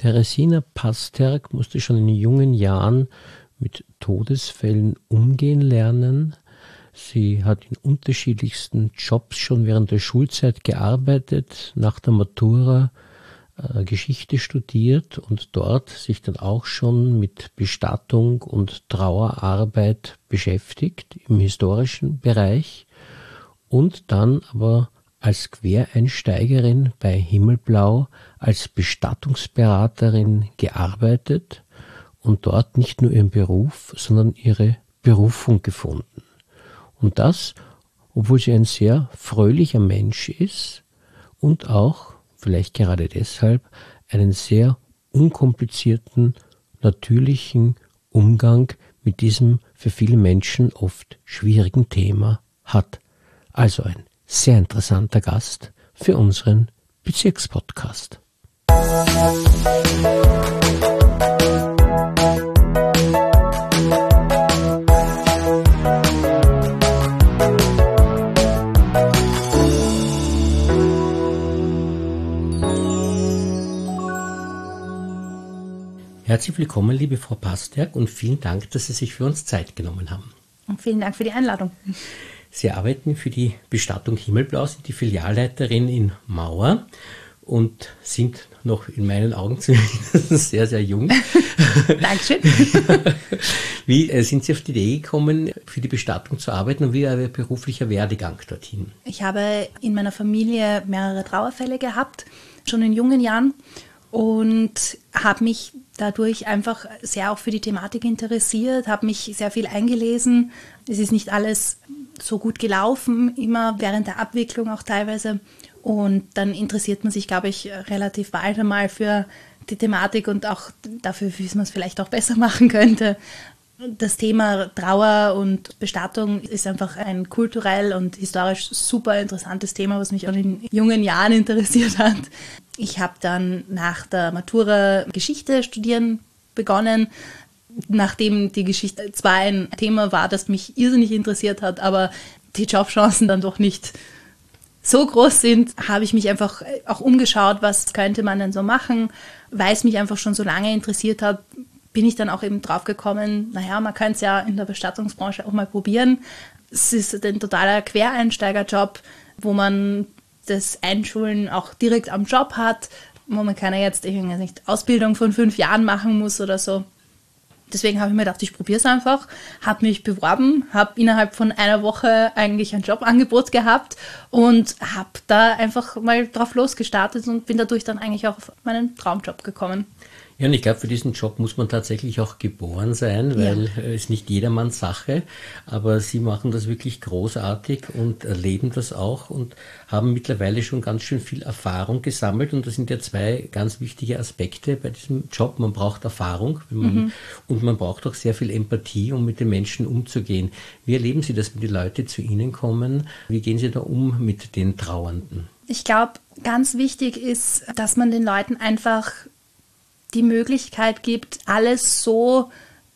Teresina Pasterk musste schon in jungen Jahren mit Todesfällen umgehen lernen. Sie hat in unterschiedlichsten Jobs schon während der Schulzeit gearbeitet, nach der Matura Geschichte studiert und dort sich dann auch schon mit Bestattung und Trauerarbeit beschäftigt im historischen Bereich und dann aber als Quereinsteigerin bei Himmelblau als Bestattungsberaterin gearbeitet und dort nicht nur ihren Beruf, sondern ihre Berufung gefunden. Und das, obwohl sie ein sehr fröhlicher Mensch ist und auch, vielleicht gerade deshalb, einen sehr unkomplizierten, natürlichen Umgang mit diesem für viele Menschen oft schwierigen Thema hat. Also ein sehr interessanter Gast für unseren Bezirkspodcast. Herzlich willkommen, liebe Frau Pasterk, und vielen Dank, dass Sie sich für uns Zeit genommen haben. Und vielen Dank für die Einladung. Sie arbeiten für die Bestattung Himmelblau, sind die Filialleiterin in Mauer und sind noch in meinen Augen zumindest sehr, sehr jung. Dankeschön. Wie sind Sie auf die Idee gekommen, für die Bestattung zu arbeiten und wie war Ihr beruflicher Werdegang dorthin? Ich habe in meiner Familie mehrere Trauerfälle gehabt, schon in jungen Jahren, und habe mich dadurch einfach sehr auch für die Thematik interessiert, habe mich sehr viel eingelesen. Es ist nicht alles so gut gelaufen, immer während der Abwicklung auch teilweise. Und dann interessiert man sich, glaube ich, relativ bald einmal für die Thematik und auch dafür, wie man es vielleicht auch besser machen könnte. Das Thema Trauer und Bestattung ist einfach ein kulturell und historisch super interessantes Thema, was mich schon in jungen Jahren interessiert hat. Ich habe dann nach der Matura Geschichte studieren begonnen, nachdem die Geschichte zwar ein Thema war, das mich irrsinnig interessiert hat, aber die Jobchancen dann doch nicht so groß sind, habe ich mich einfach auch umgeschaut, was könnte man denn so machen, weil es mich einfach schon so lange interessiert hat, bin ich dann auch eben drauf gekommen, naja, man kann es ja in der Bestattungsbranche auch mal probieren. Es ist ein totaler Quereinsteigerjob, wo man das Einschulen auch direkt am Job hat, wo man keine jetzt irgendwie Ausbildung von 5 Jahren machen muss oder so. Deswegen habe ich mir gedacht, ich probiere es einfach, habe mich beworben, habe innerhalb von einer Woche eigentlich ein Jobangebot gehabt und habe da einfach mal drauf losgestartet und bin dadurch dann eigentlich auch auf meinen Traumjob gekommen. Ja, und ich glaube, für diesen Job muss man tatsächlich auch geboren sein, weil es nicht jedermanns Sache, aber Sie machen das wirklich großartig und erleben das auch und haben mittlerweile schon ganz schön viel Erfahrung gesammelt und das sind ja 2 ganz wichtige Aspekte bei diesem Job. Man braucht Erfahrung und man braucht auch sehr viel Empathie, um mit den Menschen umzugehen. Wie erleben Sie das, wenn die Leute zu Ihnen kommen? Wie gehen Sie da um mit den Trauernden? Ich glaube, ganz wichtig ist, dass man den Leuten einfach die Möglichkeit gibt, alles so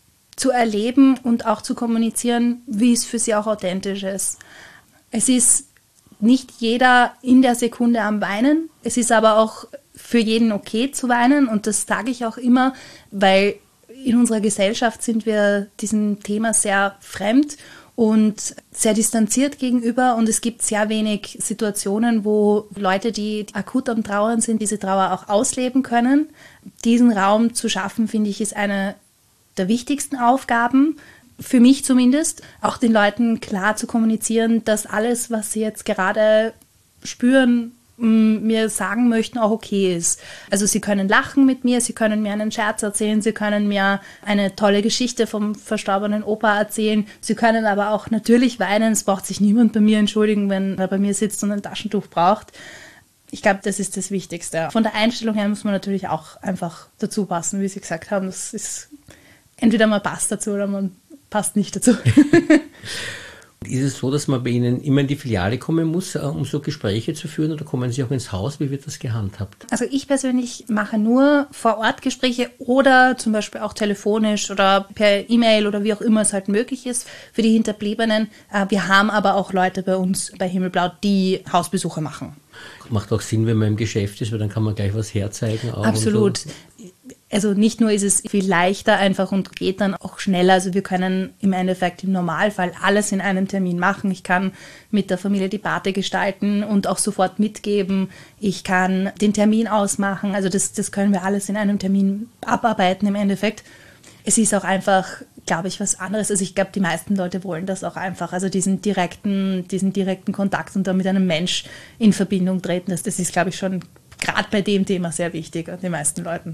zu erleben und auch zu kommunizieren, wie es für sie auch authentisch ist. Es ist nicht jeder in der Sekunde am Weinen, es ist aber auch für jeden okay zu weinen und das sage ich auch immer, weil in unserer Gesellschaft sind wir diesem Thema sehr fremd und sehr distanziert gegenüber und es gibt sehr wenig Situationen, wo Leute, die akut am Trauern sind, diese Trauer auch ausleben können. Diesen Raum zu schaffen, finde ich, ist eine der wichtigsten Aufgaben, für mich zumindest, auch den Leuten klar zu kommunizieren, dass alles, was sie jetzt gerade spüren, mir sagen möchten, auch okay ist. Also sie können lachen mit mir, sie können mir einen Scherz erzählen, sie können mir eine tolle Geschichte vom verstorbenen Opa erzählen, sie können aber auch natürlich weinen, es braucht sich niemand bei mir entschuldigen, wenn er bei mir sitzt und ein Taschentuch braucht. Ich glaube, das ist das Wichtigste. Von der Einstellung her muss man natürlich auch einfach dazu passen, wie Sie gesagt haben. Das ist entweder man passt dazu oder man passt nicht dazu. Ist es so, dass man bei Ihnen immer in die Filiale kommen muss, um so Gespräche zu führen, oder kommen Sie auch ins Haus? Wie wird das gehandhabt? Also ich persönlich mache nur Vor-Ort-Gespräche oder zum Beispiel auch telefonisch oder per E-Mail oder wie auch immer es halt möglich ist für die Hinterbliebenen. Wir haben aber auch Leute bei uns bei Himmelblau, die Hausbesuche machen. Macht auch Sinn, wenn man im Geschäft ist, weil dann kann man gleich was herzeigen. Auch absolut. Und so. Also nicht nur ist es viel leichter einfach und geht dann auch schneller. Also wir können im Endeffekt im Normalfall alles in einem Termin machen. Ich kann mit der Familie die Party gestalten und auch sofort mitgeben. Ich kann den Termin ausmachen. Also das können wir alles in einem Termin abarbeiten im Endeffekt. Es ist auch einfach, glaube ich, was anderes. Also ich glaube, die meisten Leute wollen das auch einfach. Also diesen direkten Kontakt und da mit einem Mensch in Verbindung treten. Das ist, glaube ich, schon gerade bei dem Thema sehr wichtig an den meisten Leuten.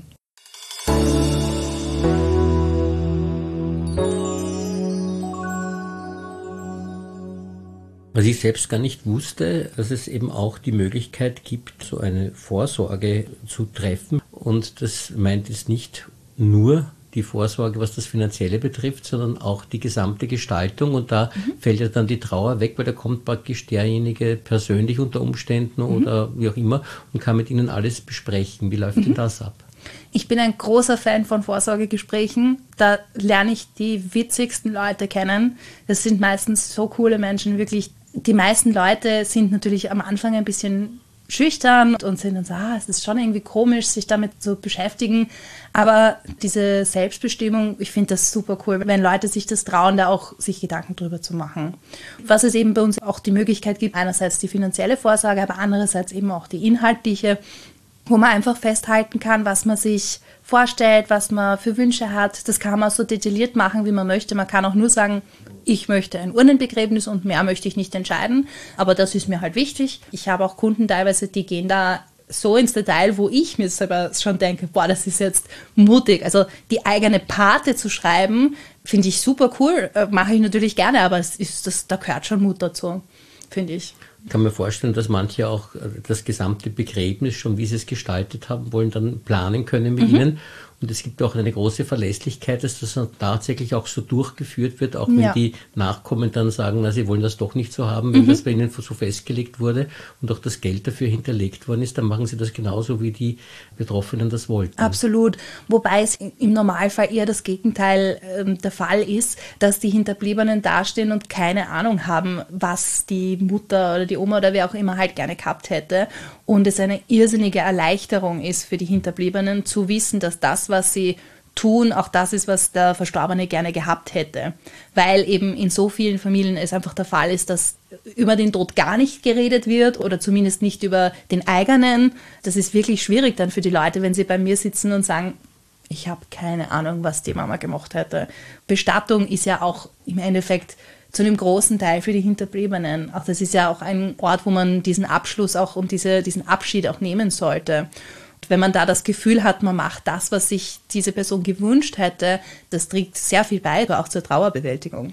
Was ich selbst gar nicht wusste, dass es eben auch die Möglichkeit gibt, so eine Vorsorge zu treffen. Und das meint jetzt nicht nur die Vorsorge, was das Finanzielle betrifft, sondern auch die gesamte Gestaltung. Und da fällt ja dann die Trauer weg, weil da kommt praktisch derjenige persönlich unter Umständen oder wie auch immer und kann mit Ihnen alles besprechen. Wie läuft denn das ab? Ich bin ein großer Fan von Vorsorgegesprächen. Da lerne ich die witzigsten Leute kennen. Das sind meistens so coole Menschen, wirklich. Die meisten Leute sind natürlich am Anfang ein bisschen schüchtern und sind dann so, es ist schon irgendwie komisch, sich damit zu beschäftigen. Aber diese Selbstbestimmung, ich finde das super cool, wenn Leute sich das trauen, da auch sich Gedanken drüber zu machen. Was es eben bei uns auch die Möglichkeit gibt, einerseits die finanzielle Vorsorge, aber andererseits eben auch die inhaltliche, wo man einfach festhalten kann, was man sich vorstellt, was man für Wünsche hat. Das kann man so detailliert machen, wie man möchte. Man kann auch nur sagen, ich möchte ein Urnenbegräbnis und mehr möchte ich nicht entscheiden. Aber das ist mir halt wichtig. Ich habe auch Kunden teilweise, die gehen da so ins Detail, wo ich mir selber schon denke, das ist jetzt mutig. Also die eigene Pate zu schreiben, finde ich super cool. Mache ich natürlich gerne, aber da gehört schon Mut dazu, finde ich. Ich kann mir vorstellen, dass manche auch das gesamte Begräbnis, schon wie sie es gestaltet haben wollen, dann planen können mit Ihnen. Und es gibt auch eine große Verlässlichkeit, dass das dann tatsächlich auch so durchgeführt wird, auch wenn die Nachkommen dann sagen, sie wollen das doch nicht so haben, wenn das bei Ihnen so festgelegt wurde und auch das Geld dafür hinterlegt worden ist, dann machen Sie das genauso, wie die Betroffenen das wollten. Absolut. Wobei es im Normalfall eher das Gegenteil der Fall ist, dass die Hinterbliebenen dastehen und keine Ahnung haben, was die Mutter oder die Oma oder wer auch immer halt gerne gehabt hätte. Und es eine irrsinnige Erleichterung ist für die Hinterbliebenen zu wissen, dass das, was sie tun, auch das ist, was der Verstorbene gerne gehabt hätte. Weil eben in so vielen Familien es einfach der Fall ist, dass über den Tod gar nicht geredet wird oder zumindest nicht über den eigenen. Das ist wirklich schwierig dann für die Leute, wenn sie bei mir sitzen und sagen, ich habe keine Ahnung, was die Mama gemacht hätte. Bestattung ist ja auch im Endeffekt zu einem großen Teil für die Hinterbliebenen. Auch das ist ja auch ein Ort, wo man diesen Abschluss auch und diesen Abschied auch nehmen sollte. Und wenn man da das Gefühl hat, man macht das, was sich diese Person gewünscht hätte, das trägt sehr viel bei, auch zur Trauerbewältigung.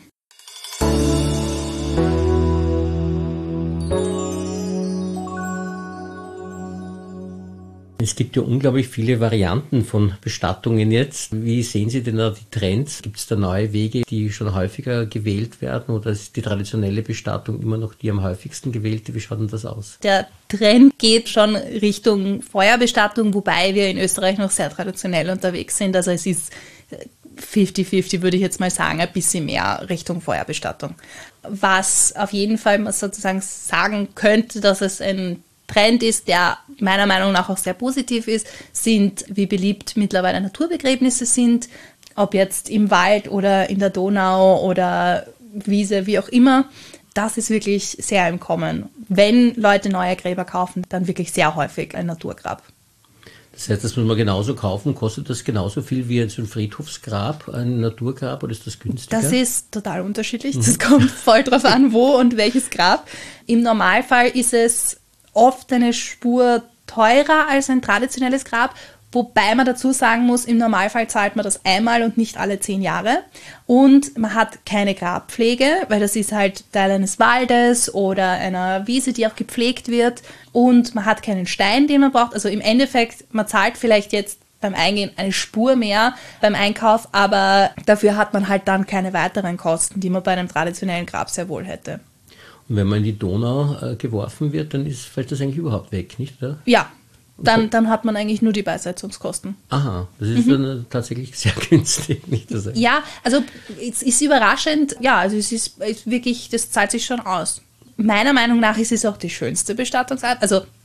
Es gibt ja unglaublich viele Varianten von Bestattungen jetzt. Wie sehen Sie denn da die Trends? Gibt es da neue Wege, die schon häufiger gewählt werden oder ist die traditionelle Bestattung immer noch die am häufigsten gewählte? Wie schaut denn das aus? Der Trend geht schon Richtung Feuerbestattung, wobei wir in Österreich noch sehr traditionell unterwegs sind. Also es ist 50-50, würde ich jetzt mal sagen, ein bisschen mehr Richtung Feuerbestattung. Was auf jeden Fall man sozusagen sagen könnte, dass es ein Trend ist, der meiner Meinung nach auch sehr positiv ist, sind, wie beliebt mittlerweile Naturbegräbnisse sind, ob jetzt im Wald oder in der Donau oder Wiese, wie auch immer. Das ist wirklich sehr im Kommen. Wenn Leute neue Gräber kaufen, dann wirklich sehr häufig ein Naturgrab. Das heißt, das muss man genauso kaufen. Kostet das genauso viel wie so ein Friedhofsgrab, ein Naturgrab, oder ist das günstiger? Das ist total unterschiedlich. Das kommt voll drauf an, wo und welches Grab. Im Normalfall ist es oft eine Spur teurer als ein traditionelles Grab, wobei man dazu sagen muss, im Normalfall zahlt man das einmal und nicht alle 10 Jahre und man hat keine Grabpflege, weil das ist halt Teil eines Waldes oder einer Wiese, die auch gepflegt wird und man hat keinen Stein, den man braucht. Also im Endeffekt, man zahlt vielleicht jetzt beim Eingehen eine Spur mehr beim Einkauf, aber dafür hat man halt dann keine weiteren Kosten, die man bei einem traditionellen Grab sehr wohl hätte. Und wenn man in die Donau geworfen wird, dann fällt das eigentlich überhaupt weg, nicht? Oder? Ja, dann hat man eigentlich nur die Beisetzungskosten. Aha, das ist dann tatsächlich sehr günstig, nicht? Das ja, also es ist überraschend, ja, also es ist wirklich, das zahlt sich schon aus. Meiner Meinung nach ist es auch die schönste Bestattungsart. Also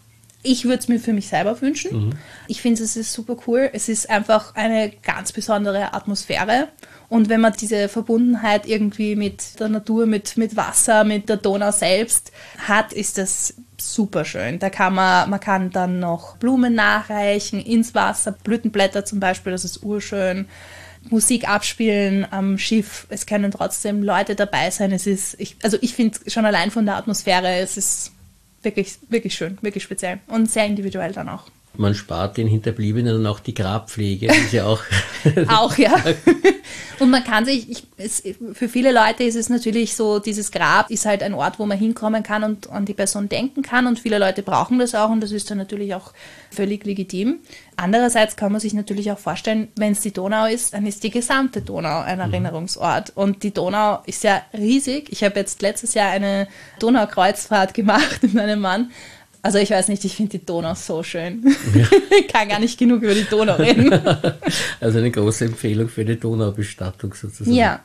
Ich würde es mir für mich selber wünschen. Ich finde, es ist super cool. Es ist einfach eine ganz besondere Atmosphäre. Und wenn man diese Verbundenheit irgendwie mit der Natur, mit Wasser, mit der Donau selbst hat, ist das super schön. Da kann man kann dann noch Blumen nachreichen ins Wasser, Blütenblätter zum Beispiel, das ist urschön. Musik abspielen am Schiff, es können trotzdem Leute dabei sein. Ich finde schon allein von der Atmosphäre, es ist wirklich, wirklich schön, wirklich speziell und sehr individuell dann auch. Man spart den Hinterbliebenen dann auch die Grabpflege. Das ist ja auch. Auch, ja. Und man kann für viele Leute ist es natürlich so, dieses Grab ist halt ein Ort, wo man hinkommen kann und an die Person denken kann. Und viele Leute brauchen das auch und das ist dann natürlich auch völlig legitim. Andererseits kann man sich natürlich auch vorstellen, wenn es die Donau ist, dann ist die gesamte Donau ein Erinnerungsort. Und die Donau ist ja riesig. Ich habe jetzt letztes Jahr eine Donaukreuzfahrt gemacht mit meinem Mann. Also ich weiß nicht, ich finde die Donau so schön. Ja. Ich kann gar nicht genug über die Donau reden. Also eine große Empfehlung für eine Donaubestattung sozusagen. Ja.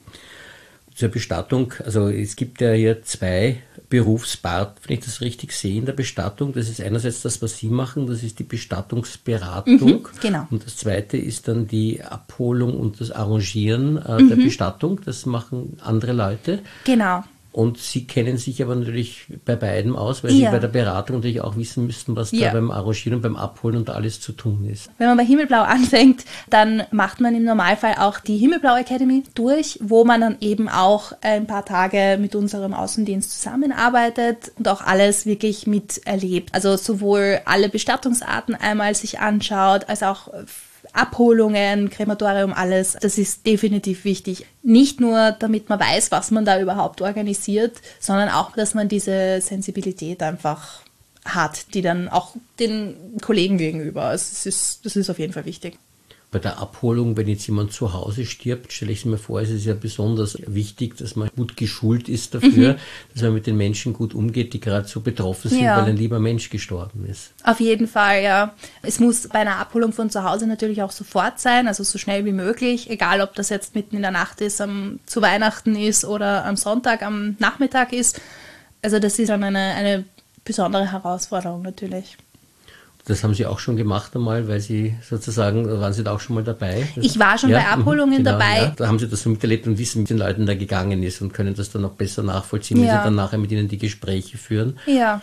Zur Bestattung, also es gibt ja hier 2 Berufsparten, wenn ich das richtig sehe, in der Bestattung. Das ist einerseits das, was Sie machen, das ist die Bestattungsberatung. Genau. Und das zweite ist dann die Abholung und das Arrangieren der Bestattung. Das machen andere Leute. Genau. Und Sie kennen sich aber natürlich bei beidem aus, weil Sie bei der Beratung natürlich auch wissen müssten, was da beim Arrangieren und beim Abholen und alles zu tun ist. Wenn man bei Himmelblau anfängt, dann macht man im Normalfall auch die Himmelblau Academy durch, wo man dann eben auch ein paar Tage mit unserem Außendienst zusammenarbeitet und auch alles wirklich miterlebt. Also sowohl alle Bestattungsarten einmal sich anschaut, als auch Abholungen, Krematorium, alles, das ist definitiv wichtig. Nicht nur, damit man weiß, was man da überhaupt organisiert, sondern auch, dass man diese Sensibilität einfach hat, die dann auch den Kollegen gegenüber. Das ist auf jeden Fall wichtig. Bei der Abholung, wenn jetzt jemand zu Hause stirbt, stelle ich mir vor, ist es ja besonders wichtig, dass man gut geschult ist dafür, dass man mit den Menschen gut umgeht, die gerade so betroffen sind, weil ein lieber Mensch gestorben ist. Auf jeden Fall, ja. Es muss bei einer Abholung von zu Hause natürlich auch sofort sein, also so schnell wie möglich, egal ob das jetzt mitten in der Nacht ist, zu Weihnachten ist oder am Sonntag, am Nachmittag ist. Also das ist dann eine besondere Herausforderung natürlich. Das haben Sie auch schon gemacht einmal, weil Sie sozusagen, waren Sie da auch schon mal dabei? Ich war schon bei Abholungen dabei. Ja. Da haben Sie das so miterlebt und wissen, wie den Leuten da gegangen ist und können das dann noch besser nachvollziehen, wenn Sie dann nachher mit Ihnen die Gespräche führen. Ja.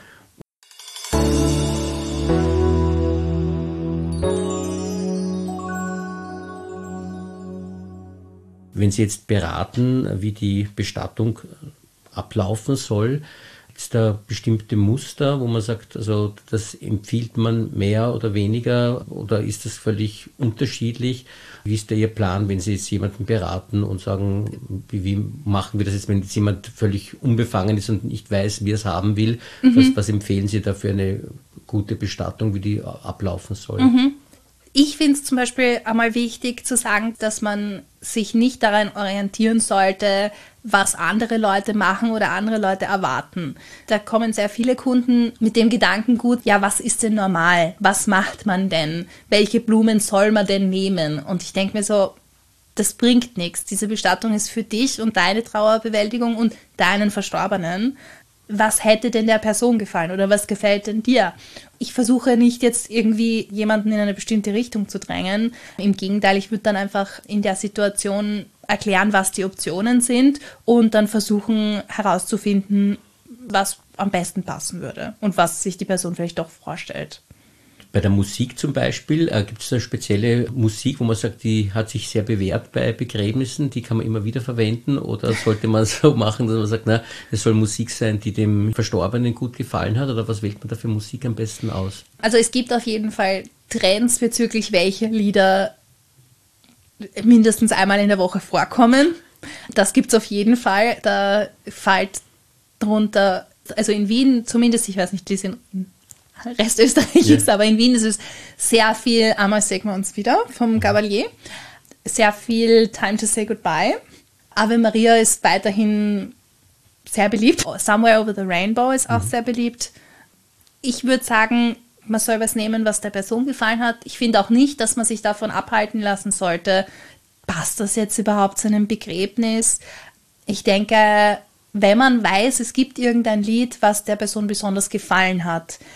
Wenn Sie jetzt beraten, wie die Bestattung ablaufen soll, ist da bestimmte Muster, wo man sagt, also das empfiehlt man mehr oder weniger oder ist das völlig unterschiedlich? Wie ist da Ihr Plan, wenn Sie jetzt jemanden beraten und sagen, wie machen wir das jetzt, wenn jetzt jemand völlig unbefangen ist und nicht weiß, wie er es haben will? Was empfehlen Sie da für eine gute Bestattung, wie die ablaufen soll? Ich finde es zum Beispiel einmal wichtig zu sagen, dass man sich nicht daran orientieren sollte, was andere Leute machen oder andere Leute erwarten. Da kommen sehr viele Kunden mit dem Gedankengut, ja, was ist denn normal? Was macht man denn? Welche Blumen soll man denn nehmen? Und ich denke mir so, das bringt nichts. Diese Bestattung ist für dich und deine Trauerbewältigung und deinen Verstorbenen. Was hätte denn der Person gefallen oder was gefällt denn dir? Ich versuche nicht jetzt irgendwie jemanden in eine bestimmte Richtung zu drängen. Im Gegenteil, ich würde dann einfach in der Situation erklären, was die Optionen sind und dann versuchen herauszufinden, was am besten passen würde und was sich die Person vielleicht doch vorstellt. Bei der Musik zum Beispiel, gibt es eine spezielle Musik, wo man sagt, die hat sich sehr bewährt bei Begräbnissen, die kann man immer wieder verwenden oder sollte man so machen, dass man sagt, na, es soll Musik sein, die dem Verstorbenen gut gefallen hat oder was wählt man da für Musik am besten aus? Also es gibt auf jeden Fall Trends bezüglich welche Lieder mindestens einmal in der Woche vorkommen. Das gibt es auf jeden Fall. Da fällt drunter, also in Wien zumindest, ich weiß nicht, wie es in Rest Österreich ist, aber in Wien ist es sehr viel Einmal sehen wir uns wieder vom Gabalier, sehr viel Time to Say Goodbye. Ave Maria ist weiterhin sehr beliebt. Somewhere Over the Rainbow ist auch sehr beliebt. Ich würde sagen, man soll was nehmen, was der Person gefallen hat. Ich finde auch nicht, dass man sich davon abhalten lassen sollte, passt das jetzt überhaupt zu einem Begräbnis? Ich denke, wenn man weiß, es gibt irgendein Lied, was der Person besonders gefallen hat,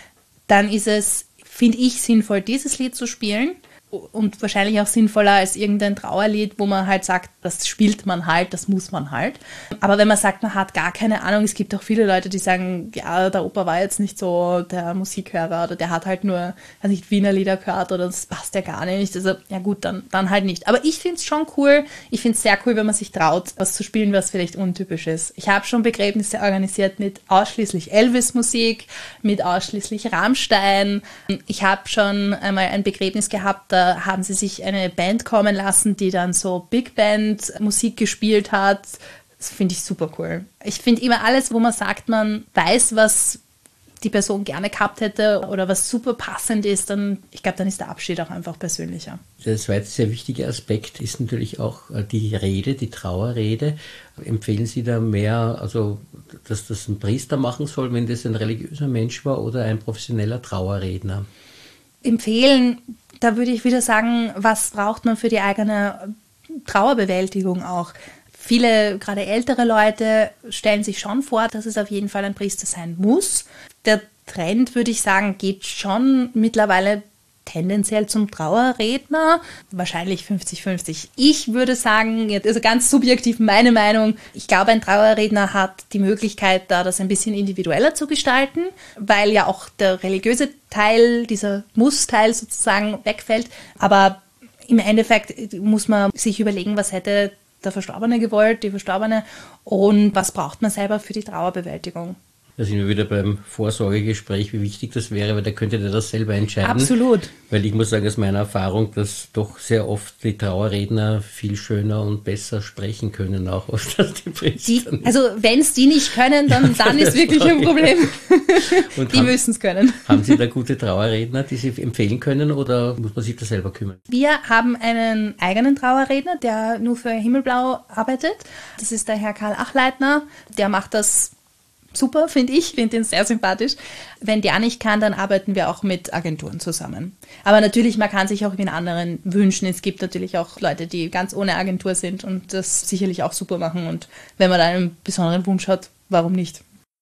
dann ist es, finde ich, sinnvoll, dieses Lied zu spielen. Und wahrscheinlich auch sinnvoller als irgendein Trauerlied, wo man halt sagt, das spielt man halt, das muss man halt. Aber wenn man sagt, man hat gar keine Ahnung, es gibt auch viele Leute, die sagen, ja, der Opa war jetzt nicht so der Musikhörer oder der hat halt nur, weiß nicht, Wiener Lieder gehört oder das passt ja gar nicht. Also ja gut, dann halt nicht. Aber ich finde es schon cool, ich finde es sehr cool, wenn man sich traut, was zu spielen, was vielleicht untypisch ist. Ich habe schon Begräbnisse organisiert mit ausschließlich Elvis-Musik, mit ausschließlich Rammstein. Ich habe schon einmal ein Begräbnis gehabt, da haben sie sich eine Band kommen lassen, die dann so Big Band Musik gespielt hat. Das finde ich super cool. Ich finde immer alles, wo man sagt, man weiß, was die Person gerne gehabt hätte oder was super passend ist, dann, ich glaube, dann ist der Abschied auch einfach persönlicher. Der zweite sehr wichtige Aspekt ist natürlich auch die Rede, die Trauerrede. Empfehlen Sie da mehr, also dass das ein Priester machen soll, wenn das ein religiöser Mensch war oder ein professioneller Trauerredner? Empfehlen, da würde ich wieder sagen, was braucht man für die eigene Trauerbewältigung auch? Viele, gerade ältere Leute, stellen sich schon vor, dass es auf jeden Fall ein Priester sein muss. Der Trend, würde ich sagen, geht schon mittlerweile tendenziell zum Trauerredner, wahrscheinlich 50-50. Ich würde sagen, also ganz subjektiv meine Meinung, ich glaube, ein Trauerredner hat die Möglichkeit, da das ein bisschen individueller zu gestalten, weil ja auch der religiöse Teil, dieser Muss-Teil sozusagen wegfällt. Aber im Endeffekt muss man sich überlegen, was hätte der Verstorbene gewollt, die Verstorbene, und was braucht man selber für die Trauerbewältigung. Da sind wir wieder beim Vorsorgegespräch, wie wichtig das wäre, weil da könnte der das selber entscheiden. Absolut. Weil ich muss sagen, aus meiner Erfahrung, dass doch sehr oft die Trauerredner viel schöner und besser sprechen können, auch oft als die Priester. Also wenn es die nicht können, dann ist wirklich ein Problem. Und die müssen es können. Haben Sie da gute Trauerredner, die Sie empfehlen können, oder muss man sich da selber kümmern? Wir haben einen eigenen Trauerredner, der nur für Himmelblau arbeitet. Das ist der Herr Karl Achleitner. Der macht das super, finde ich, finde ihn sehr sympathisch. Wenn der nicht kann, dann arbeiten wir auch mit Agenturen zusammen. Aber natürlich, man kann sich auch den anderen wünschen. Es gibt natürlich auch Leute, die ganz ohne Agentur sind und das sicherlich auch super machen. Und wenn man da einen besonderen Wunsch hat, warum nicht?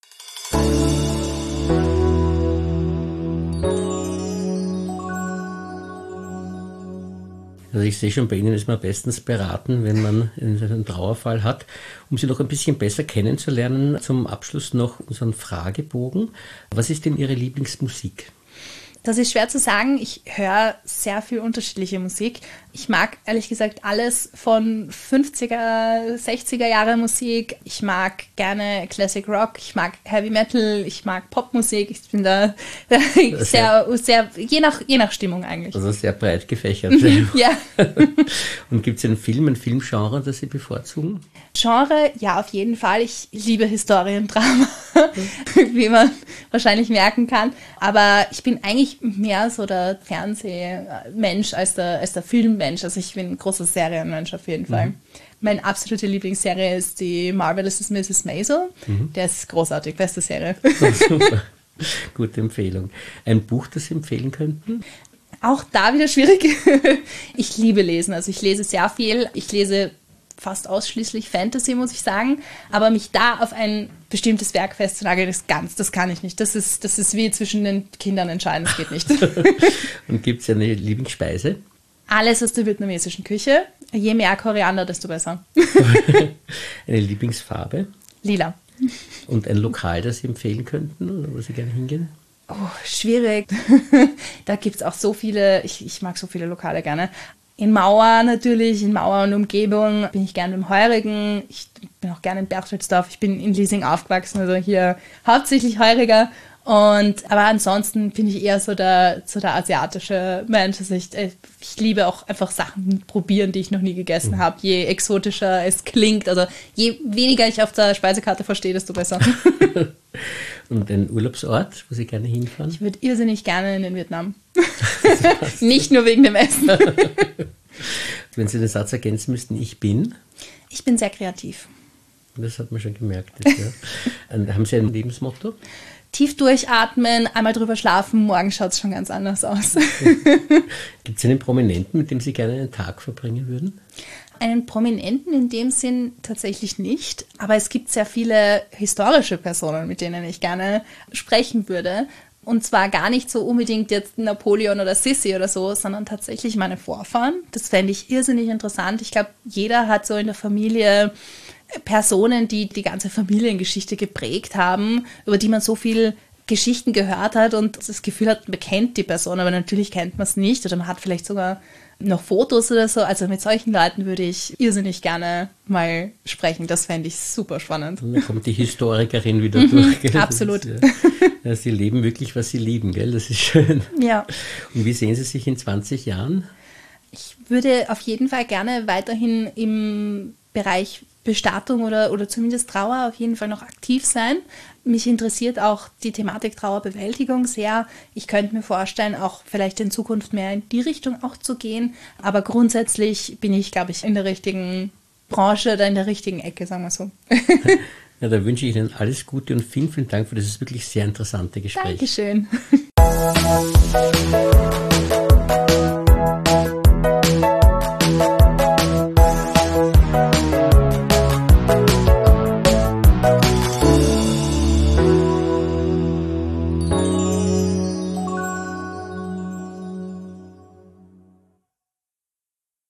Also ich sehe schon, bei Ihnen ist man bestens beraten, wenn man einen Trauerfall hat. Um Sie noch ein bisschen besser kennenzulernen, zum Abschluss noch unseren Fragebogen. Was ist denn Ihre Lieblingsmusik? Das ist schwer zu sagen. Ich höre sehr viel unterschiedliche Musik. Ich mag ehrlich gesagt alles von 50er, 60er Jahre Musik. Ich mag gerne Classic Rock, ich mag Heavy Metal, ich mag Popmusik. Ich bin da sehr, je nach Stimmung eigentlich. Also sehr breit gefächert. Ja. Und gibt es einen Film, ein Filmgenre, das Sie bevorzugen? Genre, ja, auf jeden Fall. Ich liebe Historiendrama, wie man wahrscheinlich merken kann. Aber ich bin eigentlich mehr so der Fernsehmensch als der Filmmensch. Also ich bin ein großer Serienmensch auf jeden Fall. Meine absolute Lieblingsserie ist die Marvelous Mrs. Maisel. Der ist großartig, beste Serie. Oh, super. Gute Empfehlung. Ein Buch, das Sie empfehlen könnten? Auch da wieder schwierig. Ich liebe Lesen, also ich lese sehr viel. Ich lese fast ausschließlich Fantasy, muss ich sagen. Aber mich da auf ein bestimmtes Werk festzunageln, das kann ich nicht. Das ist wie zwischen den Kindern entscheiden, das geht nicht. Und gibt es eine Lieblingsspeise? Alles aus der vietnamesischen Küche. Je mehr Koriander, desto besser. Eine Lieblingsfarbe? Lila. Und ein Lokal, das Sie empfehlen könnten oder wo Sie gerne hingehen? Oh, schwierig. Da gibt es auch so viele, ich mag so viele Lokale gerne. In Mauer natürlich, in Mauer und Umgebung bin ich gerne im Heurigen. Ich bin auch gerne in Berchtesgaden. Ich bin in Liesing aufgewachsen, also hier hauptsächlich Heuriger. Aber ansonsten bin ich eher so der asiatische Mensch. Also ich liebe auch einfach Sachen probieren, die ich noch nie gegessen habe. Je exotischer es klingt, also je weniger ich auf der Speisekarte verstehe, desto besser. Und ein Urlaubsort, wo Sie gerne hinfahren? Ich würde irrsinnig gerne in den Vietnam. Nicht nur wegen dem Essen. Wenn Sie den Satz ergänzen müssten, ich bin? Ich bin sehr kreativ. Das hat man schon gemerkt. Jetzt, ja. Haben Sie ein Lebensmotto? Tief durchatmen, einmal drüber schlafen, morgen schaut es schon ganz anders aus. Gibt es einen Prominenten, mit dem Sie gerne einen Tag verbringen würden? Einen Prominenten in dem Sinn tatsächlich nicht, aber es gibt sehr viele historische Personen, mit denen ich gerne sprechen würde. Und zwar gar nicht so unbedingt jetzt Napoleon oder Sissi oder so, sondern tatsächlich meine Vorfahren. Das fände ich irrsinnig interessant. Ich glaube, jeder hat so in der Familie Personen, die die ganze Familiengeschichte geprägt haben, über die man so viel Geschichten gehört hat und das Gefühl hat, man kennt die Person, aber natürlich kennt man es nicht oder man hat vielleicht sogar noch Fotos oder so. Also mit solchen Leuten würde ich irrsinnig gerne mal sprechen. Das fände ich super spannend. Und dann kommt die Historikerin wieder durch. Gell? Absolut. Sie leben wirklich, was sie lieben, gell? Das ist schön. Ja. Und wie sehen Sie sich in 20 Jahren? Ich würde auf jeden Fall gerne weiterhin im Bereich Bestattung oder zumindest Trauer auf jeden Fall noch aktiv sein. Mich interessiert auch die Thematik Trauerbewältigung sehr. Ich könnte mir vorstellen, auch vielleicht in Zukunft mehr in die Richtung auch zu gehen. Aber grundsätzlich bin ich, glaube ich, in der richtigen Branche oder in der richtigen Ecke, sagen wir so. Ja, da wünsche ich Ihnen alles Gute und vielen, vielen Dank für dieses wirklich sehr interessante Gespräch. Dankeschön.